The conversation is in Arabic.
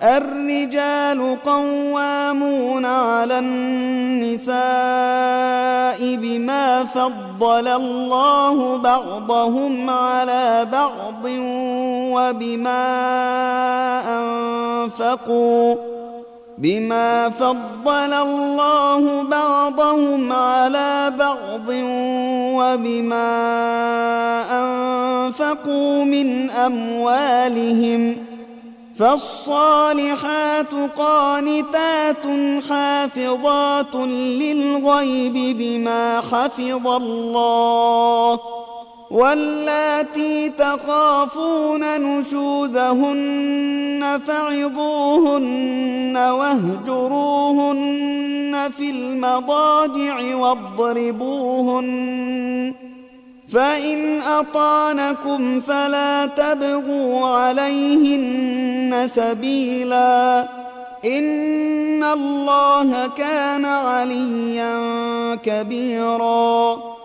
الرجال قوامون على النساء بما فضل الله بعضهم على بعض وبما أنفقوا من أموالهم فالصالحات قانتات حافظات للغيب بما حفظ الله واللاتي تخافون نشوزهن فعظوهن واهجروهن في المضاجع واضربوهن فإن أطعنكم فلا تبغوا عليهن سبيلا إن الله كان عليا كبيرا